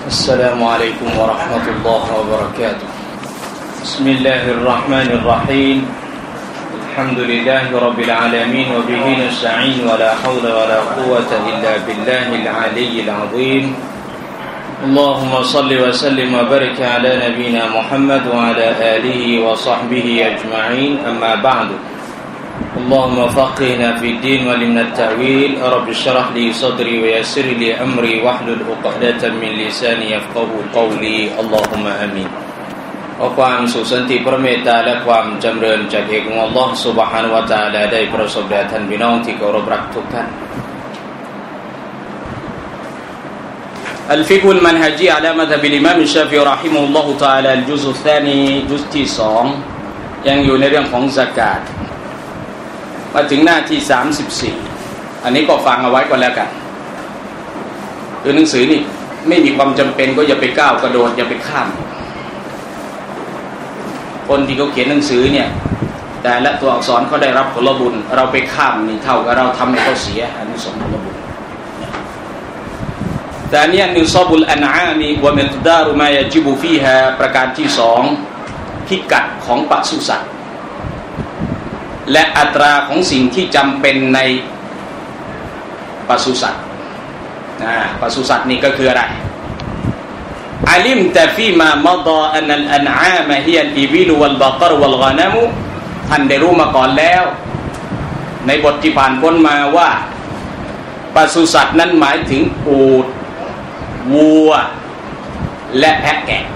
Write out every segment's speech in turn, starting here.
السلام عليكم ورحمة الله وبركاته بسم الله الرحمن الرحيم الحمد لله رب العالمين وبه نستعين ولا حول ولا قوة إلا بالله العلي العظيم اللهم صل وسلم وبارك على نبينا محمد وعلى آله وصحبه أجمعين أما بعد اللهم فقهنا في الدين وعلمنا التأويل رب اشرح لي صدري ويسر لي أمري واحلل عقدة من لساني يفقهوا قولي اللهم آمين ขอความสุขสันติพระเมตตาและความจำเริญจากเอกของอัลลอฮฺซุบฮานะฮูวะตะอาลาได้ประสบแด่ท่านพี่น้องที่เคารพรักทุกท่านอัลฟิกฮุลมันฮะจีอะลามัซฮับอิมามชาฟิอีรอฮิมะฮุลลอฮุตะอาลาอัลจุซอุธานีจุซที่2ยังอยู่ในเรื่องของซะกาตมาถึงหน้าที่34อันนี้ก็ฟังเอาไว้ก่อนแล้วกันคือหนังสือนี่ไม่มีความจำเป็นก็อย่าไปก้าวกระโดดอย่าไปข้ามคนที่เขาเขียนหนังสือเนี่ยแต่ละตัวอักษรเขาได้รับผลบุญเราไปข้ามนี่เท่ากับเราทำให้เขาเสียอานิสงส์ผลบุญแต่เนี่ยนิซอบุลอันอามีวะมิกดารุมายะจิบุฟีฮาประการที่2พิกัดของปศุสัตว์และอัตราของสิ่งที่จำเป็นในปศุสัตว์ปศุสัตว์นี่ก็คืออะไรอาลิมตะฟีมามะฎออันอัลอันอามะฮิยัลอิบิลวัลบะกรวัลฆะนะมท่านได้รู้มาก่อนแล้วในบทที่ผ่านพ้นมาว่าปศุสัตว์นั้นหมายถึงอูฐวัวและแพะแกะ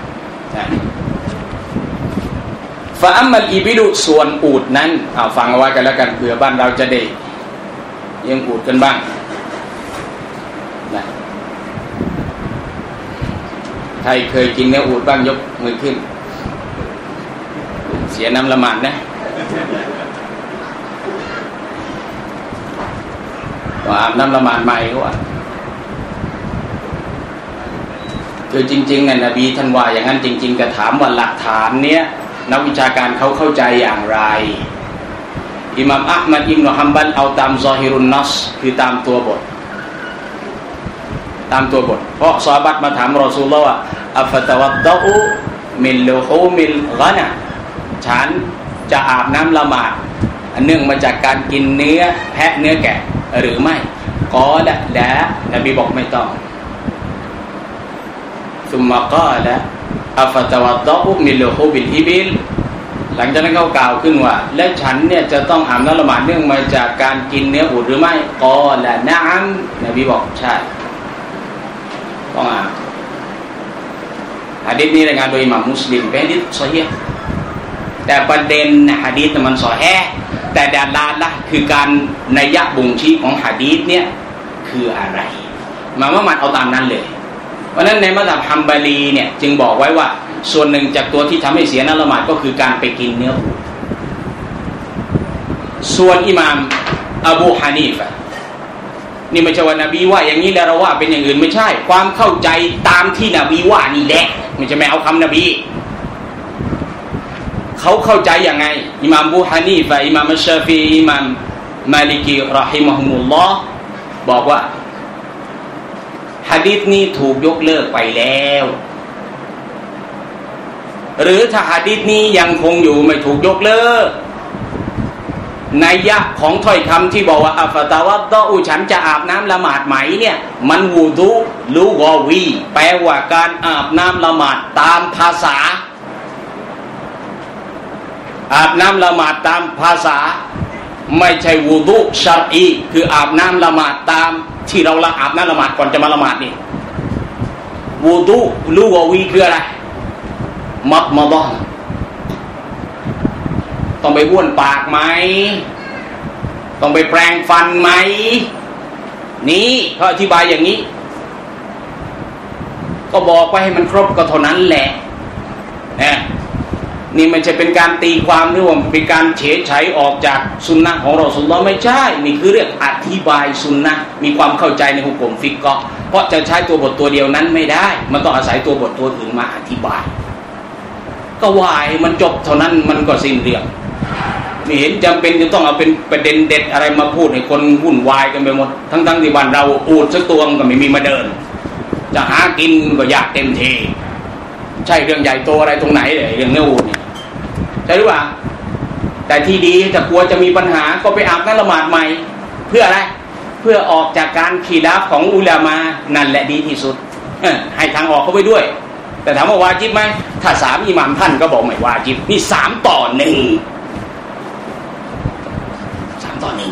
ฟะอัมมัลอิบิลส่วนอูฐนั้นฟังเอาไว้กันแล้วกันเผื่อบ้านเราจะได้เลี้ยงอูฐกันบ้างใครเคยกินเนื้ออูฐบ้างยกมือขึ้นเสียน้ำละหมาดนะว่าอาบน้ำละหมาดใหม่เขาว่าคือจริงๆเนี่ยนบีท่านว่าอย่างนั้นจริงๆก็ถามว่าหลักฐานเนี้ยนักวิชาการเขาเข้าใจอย่างไรอิหม่ามอะห์มัดอิบนุฮัมบัลเอาตามซอฮิรุนนัสคือตามตัวบทเพราะซอฮาบะห์มาถามรอซูลุลลอฮ์ว่าอัฟตะวัดดะอูมินลุฮูมิลฆะนะฉันจะอาบน้ำละหมาดเนื่องมาจากการกินเนื้อแพะเนื้อแกะหรือไม่กอละละนบีบอกไม่ต้องซุมมะกอละอัฟตะวัดดะอูมินลุฮูบิลอิบิลหลังจากนั้นเขากล่าวขึ้นว่าและฉันเนี่ยจะต้องอาบน้ำละหมาดเนื่องมาจากการกินเนื้ออูฐหรือไม่กอละนะอัมนบีบอกใช่ต้องอ่านหะดีษนี้รายงานโดยอิหม่ามมุสลิมเป็นหะดีษซอฮีฮ์แต่ประเด็นหะดีษมันซอฮีฮ์แต่ดาลาละคือการนัยยะบ่งชี้ของหะดีษเนี่ยคืออะไรมาว่ามันเอาตามนั้นเลยเพราะฉะนั้นในมัซฮับฮัมบะลีเนี่ยจึงบอกไว้ว่าส่วนหนึ่งจากตัวที่ทำให้เสียน้ำละหมาดก็คือการไปกินเนื้ออูฐส่วนอิหม่ามอบูฮานีฟะนี่ไม่ใช่ว่านบีว่าอย่างนี้แล้วเราว่าเป็นอย่างอื่นไม่ใช่ความเข้าใจตามที่นบีว่านี่แหละไม่ใช่ไม่เอาคำนบีเขาเข้าใจยังไงอิหม่ามอบูฮานีฟะอิหม่ามอัชชาฟีอิหม่ามมาลิกีเราะฮิมะฮุมุลลอฮ์บอกว่าหะดีษนี้ถูกยกเลิกไปแล้วหรือถ้าหะดีษนี้ยังคงอยู่ไม่ถูกยกเลิกนัยยะของถ้อยคำที่บอกว่าอัฟตะวัดดะอูฉันจะอาบน้ำละหมาดไหมเนี่ยมันวูดุลูกอวีแปลว่าการอาบน้ำละหมาดตามภาษาอาบน้ำละหมาดตามภาษาไม่ใช่วูดุชะรอีคืออาบน้ำละหมาดตามที่เราละอาบน้ำละหมาดก่อนจะมาละหมาดนี่วูดุลูกอวีคืออะไรมัดมาดอนต้องไปบ้วนปากไหมต้องไปแปรงฟันไหมนี่เขาอธิบายอย่างนี้ก็บอกไว้ให้มันครบก็เท่านั้นแหละนี่มันจะเป็นการตีความหรือว่าเป็นการเฉยเฉยออกจากสุนนะของรอซูลุลลอฮ์ไม่ใช่นี่คือเรื่องอธิบายสุนนะมีความเข้าใจในหุกมฟิกก็เพราะจะใช้ตัวบทตัวเดียวนั้นไม่ได้มันต้องอาศัยตัวบทตัวอื่นมาอธิบายก็วายมันจบเท่านั้นมันก็สิ้นเรื่องไม่เห็นจำเป็นจะต้องเอาเป็นประเด็นเด็ดอะไรมาพูดให้คนวุ่นวายกันไปหมดทั้งที่บ้านเราอูฐสักตัวมันก็ไม่มีมาเดินจะหากินก็ยากเต็มทีใช่เรื่องใหญ่โตอะไรตรงไหนเลยเรื่องเนื้ออูฐเนี่ยใช่หรือเปล่าแต่ที่ดีจะกลัวจะมีปัญหาก็ไปอาบน้ำละหมาดใหม่เพื่ออะไรเพื่อออกจากการขีดาฟของอุลามะนั่นแหละดีที่สุดให้ทางออกเขาไปด้วยแต่ถามว่าวาญิบไหมถ้า3อิหม่ามท่านก็บอกไม่วาญิบนี่3 ต่อ 1 3 ต่อ 1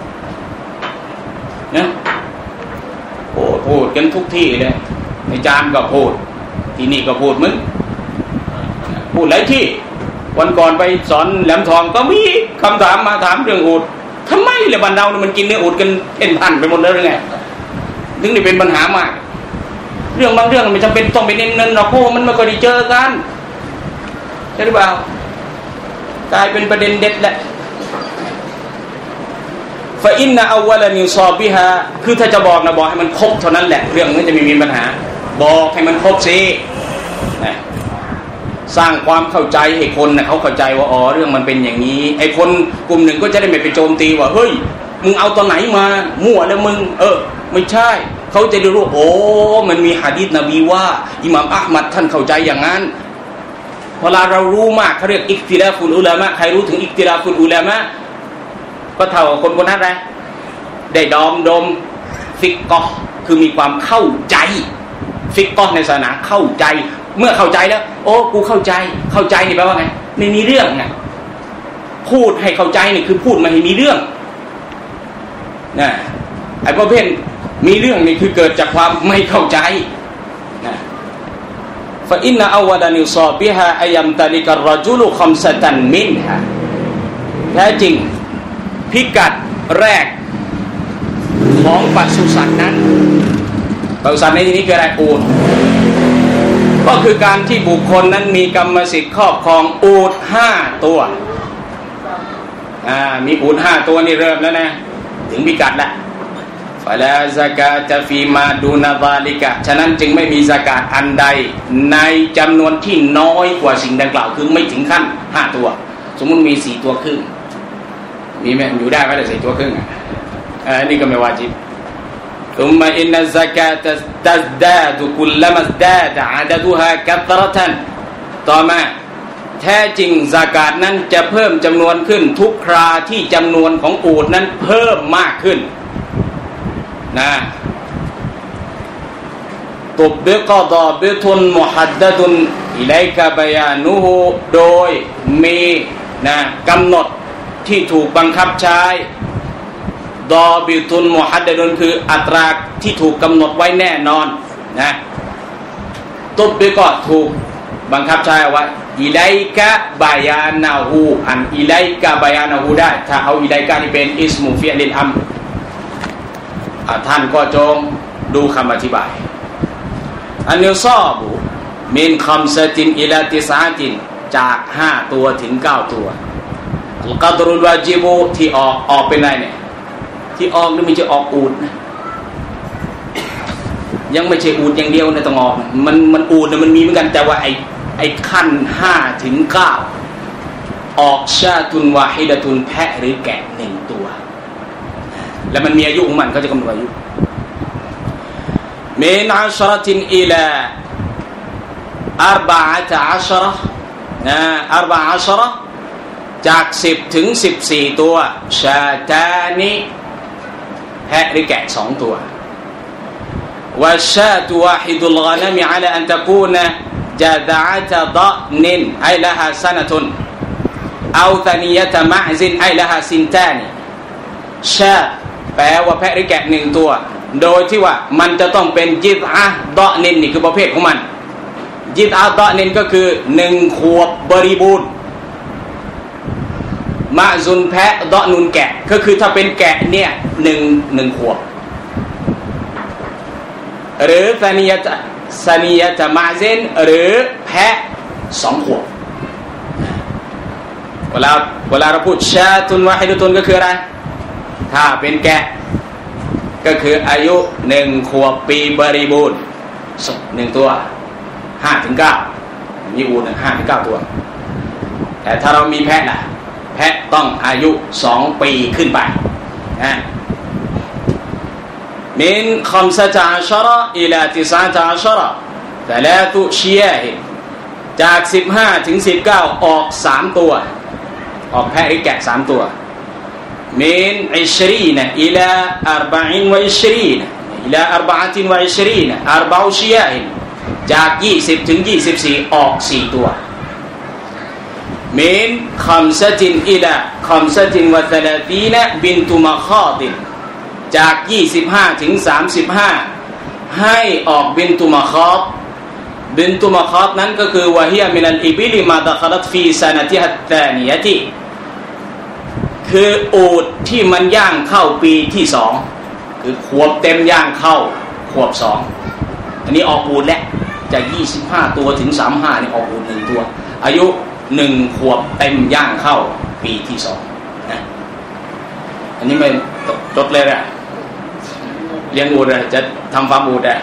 นะพูดกันทุกที่เลยในจามก็พูดที่นี่ก็พูดมึงพูดหลายที่วันก่อนไปสอนแหลมทองก็มีคำถามมาถามเรื่องอูฐทำไมเลยบ้านเรามันกินเนื้ออูฐกันเพ่นพันไปหมดเลยหรือไงถึงได้เป็นปัญหามากเรื่องบางเรื่องมันจำเป็นต้องไปเน้นๆหรอกเพราะมันไม่ค่อยได้เจอกันใช่หรือเปล่ากลายเป็นประเด็นเด็ดแหละฟาอินนะอาวะลานิซอบิฮาคือถ้าจะบอกนะบอกให้มันครบเท่านั้นแหละเรื่องมันจะไม่มีปัญหาบอกให้มันครบสินะสร้างความเข้าใจให้คนนะเขาเข้าใจว่าอ๋อเรื่องมันเป็นอย่างนี้ไอ้คนกลุ่มหนึ่งก็จะได้ไม่ไปโจมตีว่าเฮ้ยมึงเอาตอนไหนมามั่วแล้วมึงไม่ใช่เขาจะได้รู้โอ้มันมีหะดีษนบีว่าอิหม่ามอะห์มัดท่านเข้าใจอย่างนั้นเวลาเรารู้มากเขาเรียกอิกติลาฟุลอุลามะใครรู้ถึงอิกติลาฟุลอุลามะก็เท่ากับคนนั้นแหละได้ดมฟิกกอคือมีความเข้าใจฟิกกอในศาสนาเข้าใจเมื่อเข้าใจแล้วโอ้กูเข้าใจนี่แปลว่าไงไม่มีเรื่องไงพูดให้เข้าใจนี่คือพูดมาให้มีเรื่องนะไอ้ประเภทมีเรื่องนี่คือเกิดจากความไม่เข้าใจนะฟะอินนะอาวะลานิซอบิฮาอัยัมตะลิกัรรอจุลุคัมซะตันมินฮาแท้จริงพิกัดแรกของปศุสัตว์นั้นปศุสัตว์ในที่นี้คืออะไรอูฐก็คือการที่บุคคลนั้นมีกรรมสิทธิ์ครอบครองอูฐ5 ตัวมีอูฐ5 ตัวนี่เริ่มแล้วนะถึงพิกัดแล้วฟะลาซะกาตะฟีมาดูนาซาลิกะฉะนั้นจึงไม่มีซะกาตอันใดในจำนวนที่น้อยกว่าสิ่งดังกล่าวคือไม่ถึงขั้น5 ตัวสมมุติมี4 ตัวครึ่งมีไหมอยู่ได้ไหมแต่4 ตัวครึ่งนี่ก็ไม่วาญิบثم إن الزكاة تزداد كلما ازداد عددها كثرة ต่อมาแท้จริงซะกาตนั้นจะเพิ่มจำนวนขึ้นทุกคราที่จำนวนของอูฐนั้นเพิ่มมากขึ้นนะตุบบิกะฎอบิตุนมุฮัดดะดุนอิลัยกะบะยานุฮูโดยมีนะกำหนดที่ถูกบังคับใช้ดอบิตุนมุฮัดดะดุนคืออัตราที่ถูกกำหนดไว้แน่นอนนะตุบบิกะถูกบังคับใช้เอาไว้อิลัยกะบะยานะฮูอันอิลัยกะบะยานะฮูได้ถ้าเอาอิลัยกะนี่เป็นอิสมุฟิอลิลอัมท่านก็จงดูคำอธิบายอันนิซอบุมินคัมซะตินอิลาติสาตินจาก5 ตัวถึง 9 ตัวอัลกัดรุลวาญิบุที่ออกเป็นไรเนี่ยที่ออกนี่ไม่ใช่ออกอูฐนะยังไม่ใช่อูฐอย่างเดียวนะต้องออกมันอูฐนะมันมีเหมือนกันแต่ว่าไอ้ขั้น5 ถึง 9ออกชาตุนวาฮิดะตุนแพะหรือแกะ1 ตัวแล้วมันมีอายุของมันเขาจะกำหนดอายุมินอัชเราะตินอิลา14นะ14จาก10 ถึง 14 ตัวชาตานิแพะหรือแกะ2 ตัววะชาตุวาฮิดุลกะนะมอะลาอันตะกูนะจาดะอะตะฎอนินไอละฮาซะนะตุนเอาตานียะตะมะซินไอละฮาซินตานิชาแปลว่าแพะหรือแกะ1 ตัวโดยที่ว่ามันจะต้องเป็นจิตอะดอนินนี่คือประเภทของมันจิตอะดอนินก็คือ1 ขวบบริบูรณ์มะซุนแพะดอนุนแกะก็คือถ้าเป็นแกะเนี่ย1 ขวบหรือซานียะตะมะซินหรือแพะ2 ขวบเวลาเราพูดชาตุนวะฮิดุตุนก็คืออะไรถ้าเป็นแกะก็คืออายุ1 ขวบปีบริบูรณ์1 ตัว5 ถึง 9มีอูฐ5 ถึง 9 ตัวแต่ถ้าเรามีแพะล่ะแพะต้องอายุ2 ปีขึ้นไปนะม من 15 إلى 19 ثلاث شياه จาก15ถึง19ออก3ตัวออกแพะหรือแกะ3ตัว من 20 إلى 24 إلى 24 4 شياه จาก20ถึง24ออก4ตัว من 5 إلى 35 بنت مخاض จาก25ถึง35ให้ออกบินตุมะคอตนั้นก็คือวะฮียมินัลอิบิลิมาดะคอลัตฟีซานะติฮัตตานียะติคืออูฐที่มันย่างเข้าปีที่2คือขวบเต็มย่างเข้าขวบ2อันนี้ออกอูฐแล้วจาก25ตัวถึง35นี่ออกอูฐ1ตัวอายุ1ขวบเต็มย่างเข้าปีที่2นะอันนี้ไม่จดเลยนะเลี้ยงอูฐจะทำฟาร์มอูฐ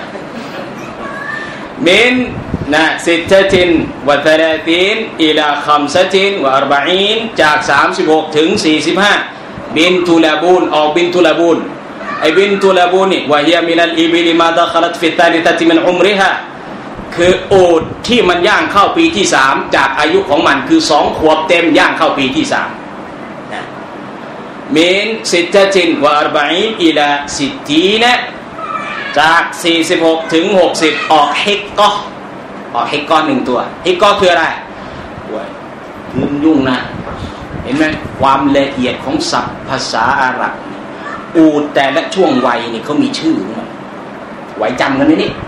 มินนะ36 و30 إلى 45 จาก36ถึง45บินตุลาบูนออกบินตุลาบูนไอ้บินตุลาบูนนี่วะฮียมินัลอิบิลิมาดะคอลัตฟิตตาลิตะติมินอุมริฮาคืออูฐที่มันย่างเข้าปีที่3จากอายุของมันคือ2ขวบเต็มย่างเข้าปีที่3นะมิน36 و40 إلى 60จาก46ถึง60ออกฮิกกอ1ตัวฮิกกอคืออะไรยุ่งนะเห็นไหมความละเอียดของศัพท์ภาษาอาหรับอูฐแต่ละช่วงวัยนี่เขามีชื่อไว้จำกันไหมนี่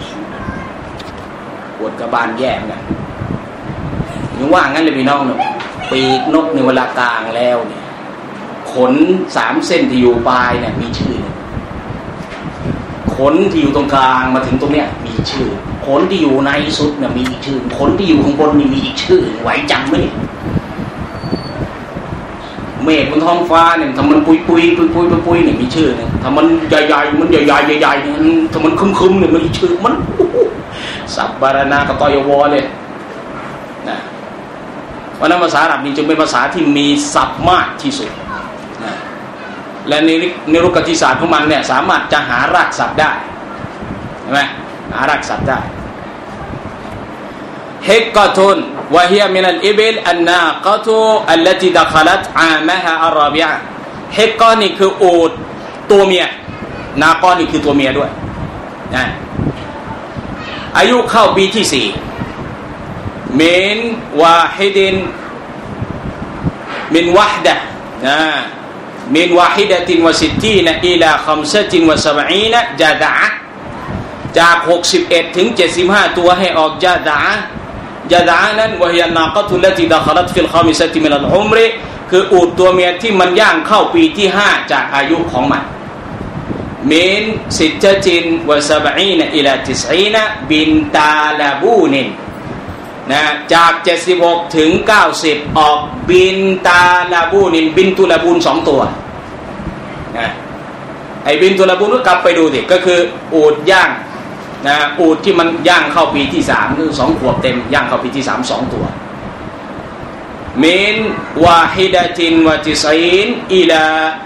ปวดกระบาลแย่กันยังว่างั้นเลยพี่น้องเนี่ยปีกนกในเวลากลางแล้วเนี่ยขน3เส้นที่อยู่ปลายเนี่ยมีชื่อขนที่อยู่ตรงกลางมาถึงตรงเนี้ยมีชื่อขนที่อยู่ในสุดเนี่ยมีอีกชื่อขนที่อยู่ข้างบนนี่มีอีกชื่อไว้จำไหมเนี่ยเมฆบนท้องฟ้าเนี่ยถ้ามันปุยเนี่ยมีชื่อเนี่ยถ้ามันใหญ่ๆมันใหญ่เนี่ยถ้ามันคึมเนี่ยมันอีกชื่อมันสับบารณากตยวเลยนะเพราะนั้นภาษาอาหรับนี่จึงเป็นภาษาที่มีศัพท์มากที่สุดนะและในรุกติศาสตร์ของมันเนี่ยสามารถจะหารากศัพท์ได้ใช่ไหมหารากศัพท์ได้ฮิกกะตุนวะฮียมินัลอิบิลอันนากะตุอัลลติดะคอลัตอามะฮาอัรรอบิอะห์ฮิกกะนี่คืออูฐตัวเมียนากะนี่คือตัวเมียด้วยนะอายุเข้าปีที่4มินวาฮิดินมินวะฮดะนะมินวาฮิดะตินวะ60 إلى 75 จาดะจาก61ถึง75ตัวให้ออกจาดะนั้นวะฮียนากะตุลติดะคอลัตฟิลคอมิซะติมินัลอุมริคืออูฐตัวเมียที่มันย่างเข้าปีที่5จากอายุของมันมิน76 إلى 90 บินตาลาบูนินนะจาก76ถึง90ออกบินตาลาบูนินบินตุลาบูน2ตัวนะไอ้บินตุลาบูนก็กลับไปดูสิก็คืออูฐย่างนะอูฐที่มันย่างเข้าปีที่3คือ2ขวบเต็มย่างเข้าปีที่3 2ตัวมินวาฮิดะตินวะ90 إلى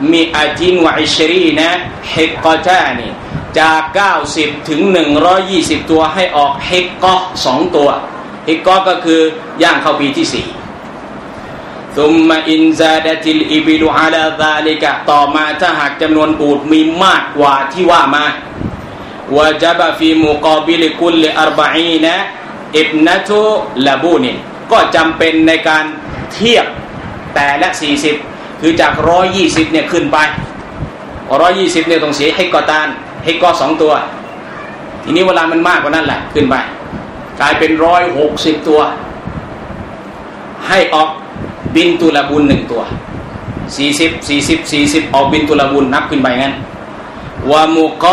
120 ฮิกกะตานีจาก90ถึง120ตัวให้ออกฮิกกะ2ตัวฮิกกะก็คือย่างเข้าปีที่4ซุมมะอินซาดะติลอิบิลุอะลาซาลิกะต่อมาถ้าหากจำนวนอูฐมีมากกว่าที่ว่ามาวะญะบะฟีมุกอบิลกุล40 อิบนะตุลาบูนินก็จำเป็นในการเทียบแต่ละ40คือจาก120เนี่ยขึ้นไป120เนี่ยต้องเสียฮิกกะตานฮิกกะ2ตัวทีนี้เวลามันมากกว่านั้นแหละขึ้นไปกลายเป็น160ตัวให้ออกบินตุลาบุน1ตัว40ออกบินตุลาบุนนับขึ้นไปงั้นวะมุก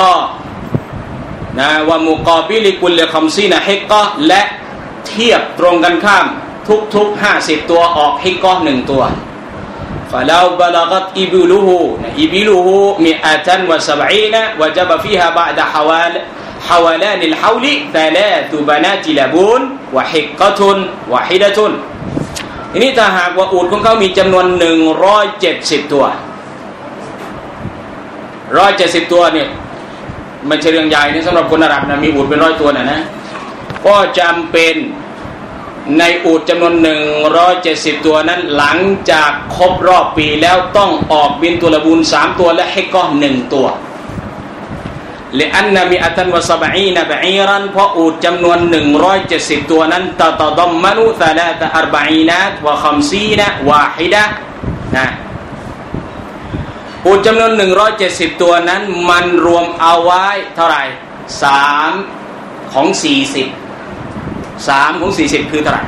อบิลิกุล50 ฮิกกะและเทียบตรงกันข้ามทุก50ตัวออกฮิกกะ1ตัวฟะลาบะลากัตอิบิลุฮู170 وجب فيها بعد حولان الحول 3 بنات لبون وحقة واحدة ทีนี้ถ้าหากว่าอูฐของเขามีจำนวน170ตัว170ตัวเนี่ยไม่ใช่เรื่องใหญ่นะสำหรับคนอาหรับนะมีอูฐเป็น100ตัวนะก็จำเป็นในอูฐจำนวน170ตัวนั้นหลังจากครบรอบปีแล้วต้องออกบินตุลบูน3ตัวและฮิกอ1ตัวلأن 170 بعيرا เพราะอูฐจำนวน170ตัวนั้นتتضمن 43 و50 واحدة นะอูฐจำนวน170ตัวนั้นมันรวมเอาไว้เท่าไหร่3ของ40 3ของ40คือเท่าไหร่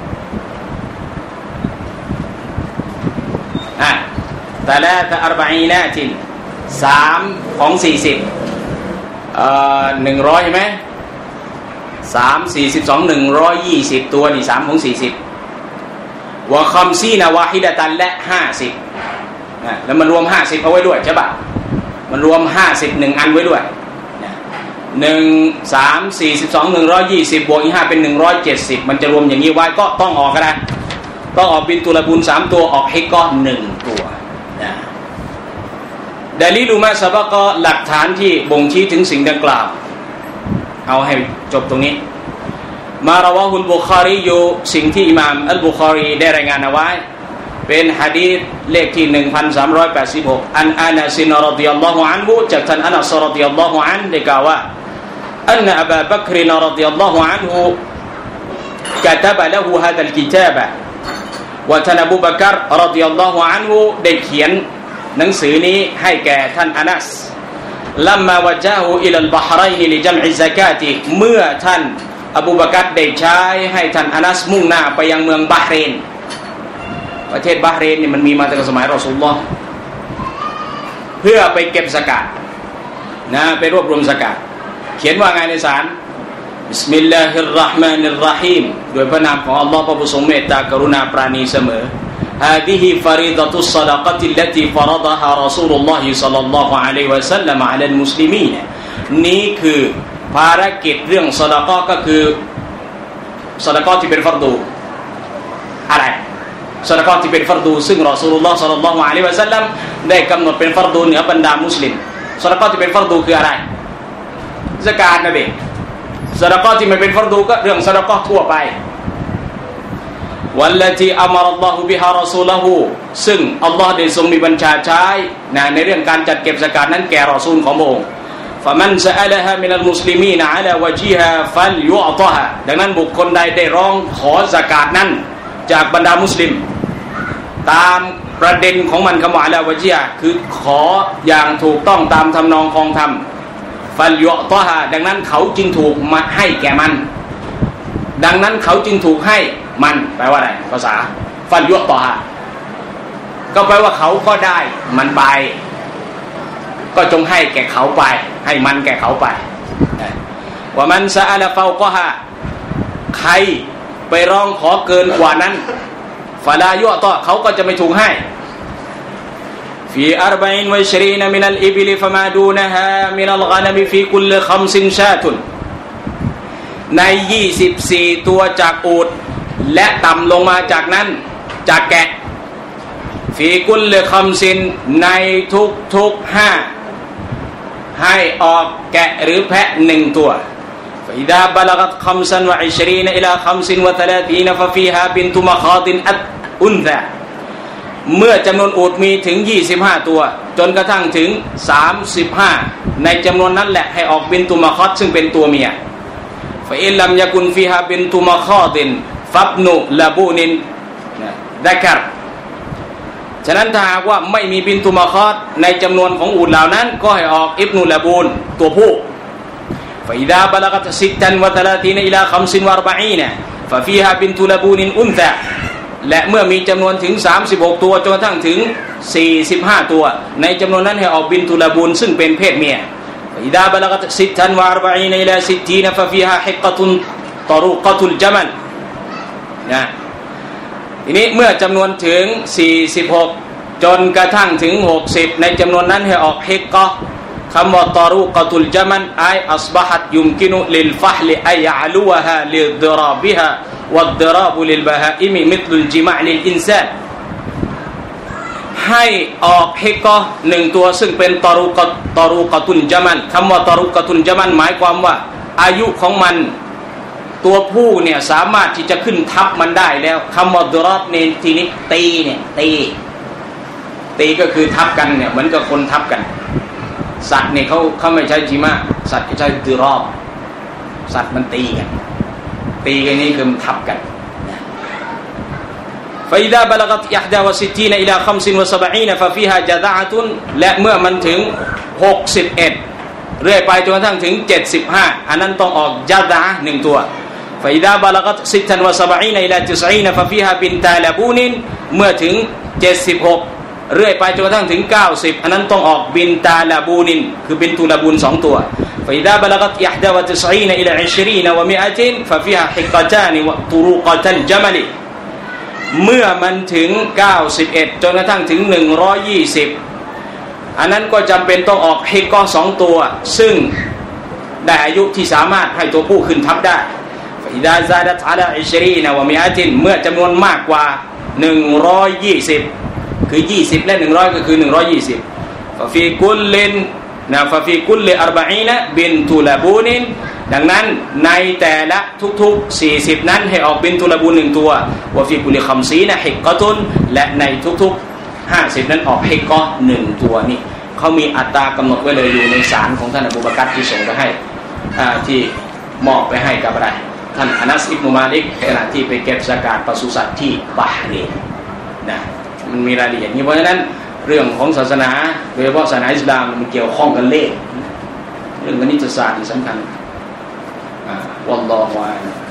43 3ของ40100ใช่ไหม3 42 120ตัวนี่3ของ40วะคัมซีนะวาฮิดะตันและ50แล้วมันรวม50เอาไว้ด้วยใช่ป่ะมันรวม50 1อันไว้ด้วย1 3 42 120บวกอีก5เป็น170มันจะรวมอย่างนี้ไว้ก็ต้องออกกันนะต้องออกบินตุลบูน3ตัวออกฮิกอ1ตัวนะดาลีลูมาซะบะกะหลักฐานที่บ่งชี้ถึงสิ่งดังกล่าวเอาให้จบตรงนี้มาราวะฮุลบุคอรีอยู่สิ่งที่อิหม่ามอัลบุคอรีได้รายงานเอาไว้เป็นหะดีษเลขที่1386อันอานัสรอฎิยัลลอฮุอันฮุจากท่านอานัสรอฎิยัลลอฮุอันฮุได้กล่าวว่าอันอบูบักรรอฎิยัลลอฮุอันฮุكتب له هذا الكتاب ว่าท่านอบูบักรรอฎิยัลลอฮุอันฮุได้เขียนหนังสือนี้ให้แก่ท่านอานัสลัมมาวะญะฮูอิลัลบะฮรัยน์ลิจัมอิซะกาติเมื่อท่านอบูบักรได้ใช้ให้ท่านอานัสมุ่งหน้าไปยังเมืองบาห์เรนประเทศบาห์เรนนี่มันมีมาตั้งแต่สมัยรอซูลุลลอฮ์เพื่อไปเก็บซะกาตนะไปรวบรวมซะกาตเขียนว่าไงในสารบิสมิลลาฮิรเราะห์มานิรเราะฮีมด้วยพระนามของอัลเลาะห์ผู้ทรงเมตตากรุณาปราณีเสมอهذه فريضة الصدقة التي فرضها رسول الله صلى الله عليه وسلم على المسلمين นี่คือภารกิจเรื่องซอดาเกาะห์ก็คือซอดาเกาะห์ที่เป็นฟัรดูอะไรซอดาเกาะห์ที่เป็นฟัรดูซึ่งรอซูลุลลอฮ์ศ็อลลัลลอฮุอะลัยฮิวะซัลลัมได้กำหนดเป็นฟัรดูเหนือบรรดามุสลิมซอดาเกาะห์ที่เป็นฟัรดูคืออะไรซะกาตนะเบซอดาเกาะห์ที่ไม่เป็นฟัรดูก็เรื่องซอดาเกาะห์ทั่วไปวัลลตีอัมรัลลอฮุบิฮารอซูละฮูซึ่งอัลลอฮ์ได้ทรงมีบัญชาใช้ในเรื่องการจัดเก็บซะกาตนั้นแก่รอซูลของพระองค์ฟะมันซะอะละฮามินัลมุสลิมีนอะลาวะญิฮาฟัลยุอตฮาดังนั้นบุคคลใดได้ร้องขอซะกาตนั้นจากบรรดามุสลิมตามประเด็นของมันคำว่าอะลาวะญิฮาคือขออย่างถูกต้องตามทำนองคองธรรมฟัลยุอตฮาดังนั้นเขาจึงถูกมาให้แก่มันดังนั้นเขาจึงถูกให้มันแปลว่าอะไรภาษาฟันยุตตอฮะก็แปลว่าเขาก็ได้มันไปก็จงให้แก่เขาไปให้มันแก่เขาไปว่ามันซะอะละฟาวกะฮะใครไปร้องขอเกินกว่านั้นฟะลายุตตอเขาก็จะไม่ถูกให้ฟี24มินัลอิบลิฟะมาดูนะฮะมินัลฆะนะมิฟีคุล50ชาตุนใน24ตัวจากอูฐและต่ำลงมาจากนั้นจากแกะฟีกุลคำซินในทุก5ให้ออกแกะหรือแพะ1ตัวอิดาบะละกัต25อิลา35 ففيها بنت مخاض أنثى เมื่อจำนวนอูฐมีถึง25ตัวจนกระทั่งถึง35ในจำนวนนั้นแหละให้ออกบินตุมะคอดซึ่งเป็นตัวเมียฟะอิลลัมยะกุนฟีฮาบินตุมะคอดินฟับนุลาบูนินได้ครับฉะนั้นถ้าหากว่าไม่มีบินตุมะคอดในจำนวนของอูฐเหล่านั้นก็ให้ออกอิบนุลาบูนตัวผู้ฟะอิดาบะละกัต36 อิลา45 ففيها بنت لبون أنثى และเมื่อมีจำนวนถึง36ตัวจนกระทั่งถึง45ตัวในจำนวนนั้นให้ออกบินตุลาบูนซึ่งเป็นเพศเมียอิดาบะละกัต46 อิลา60 ففيها حقة طروقة الجمل นะทีนี้เมื่อจำนวนถึง46จนกระทั่งถึง60ในจำนวนนั้นให้ออกฮิกะคำว่าตารุกะตุลจามันไออัศบะฮัตยุมกินุลิลฟะฮลิอัยอัลูฮาลิดราบิฮาวัดดราบุลิลบะฮาอิมิมิทลุลจิมะลิลอินซานให้ออกฮิกอหนึ่งตัวซึ่งเป็นตอรุกตุนจามันคำว่าตอรุกตุนจามันหมายความว่าอายุของมันตัวผู้เนี่ยสามารถที่จะขึ้นทับมันได้แล้วคำว่าดรอปเนี่ยทีนี้ตีเนี่ยตีก็คือทับกันเนี่ยเหมือนกับคนทับกันสัตว์เนี่ยเขาไม่ใช้จิมาสัตว์เขาใช้ดรอปสัตว์มันตีกันนี่คือมันทับกันفإذا بلغت 61 إلى 75 ففيها جذعة และเมื่อมันถึง61เรื่อยไปจนกระทั่งถึง75อันนั้นต้องออกญะดะห์1ตัว فإذا بلغت 76 إلى 90 ففيها بنت لبون เมื่อถึง76เรื่อยไปจนกระทั่งถึง90อันนั้นต้องออกบินตาลาบูนินคือบินตุลาบูน2ตัว فإذا بلغت 91 إلى 20 و100 ففيها حقتان وطروقة الجملเมื่อมันถึง91จนกระทั่งถึง120อันนั้นก็จำเป็นต้องออกฮิกอ2ตัวซึ่งได้อายุที่สามารถให้ตัวผู้ขึ้นทับได้ إذا زادت على 20 و100 เมื่อจำนวนมากกว่า120คือ20และ100ก็คือ120 ففي كل ففي كل 40 بنت لبونดังนั้นในแต่ละทุกๆ40นั้นให้ออกบินตุลาบูน1ตัวว่าฟีกุลิคัมซีนะฮิกะตุนและในทุกๆ50นั้นออกฮิกะ1ตัวนี่เขามีอัตรากำหนดไว้เลยอยู่ในศาลของท่านอบูบะกัรที่ส่งไปให้ที่มอบไปให้กับอะไรท่านอานัสอิบนุมาลิกขณะที่ไปเก็บซะกาตปศุสัตว์ที่บาห์เรนนะมันมีรายละเอียดนี้เพราะฉะนั้นเรื่องของศาสนาโดยเฉพาะศาสนาอิสลามมันเกี่ยวข้องกันเลขเรื่องคณิตศาสตร์ที่สำคัญوالله أعلم